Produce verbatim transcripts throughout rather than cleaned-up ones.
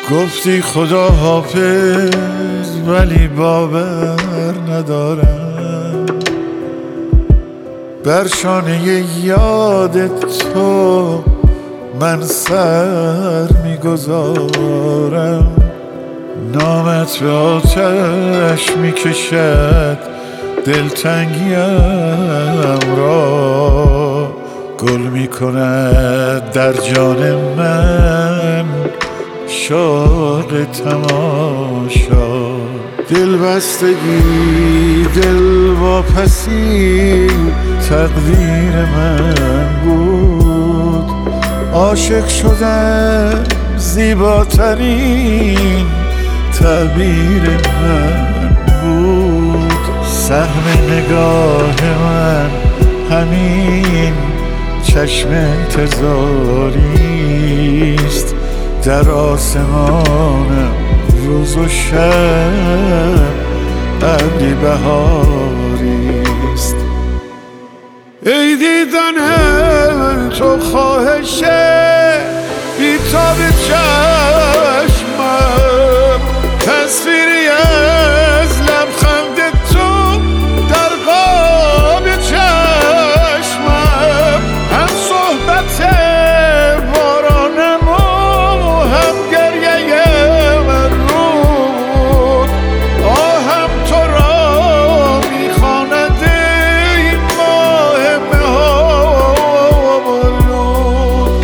گفتی خدا حافظ ولی باور ندارم، بر شانه یاد تو من سر میگذارم. نامت به آتش میکشد دلتنگیم را، گل میکند در جان من شوق تماشا. دل بستگی دل واپسی تقدیر من بود، عاشق شدن زیباترین تعبیر من بود. سهم نگاه من همین چشم انتظاریست، در آسمانم روز و شب ابری بهاریست. ای دیدن تو خواهشه بیتاب چشمم، تصویری از لبخند تو در قاب چشمم. هم صحبت بارانم و هم گریه من رود، آهم تو را میخواند این ماه مه‌آلود.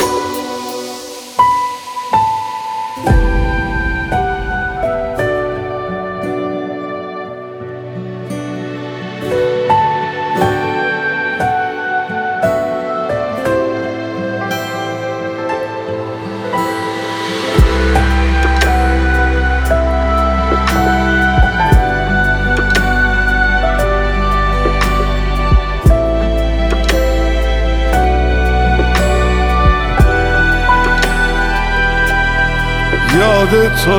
یاد تو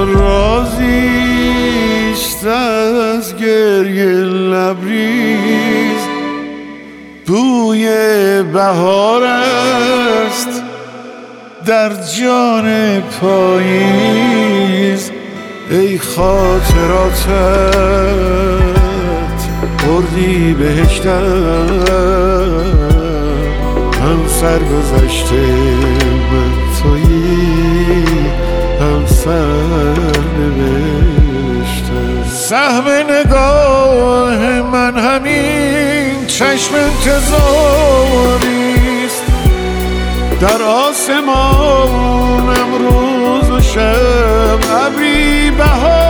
رازیست از گریه لبریز، بوی بهار است در جان پاییز. ای خاطراتت بردی بهشتم، هم سرگذشته من تویی هم سرنوشتم. سهم نگاه من همین چشم انتظاریست، در آسمانم روز و شب ابری بهار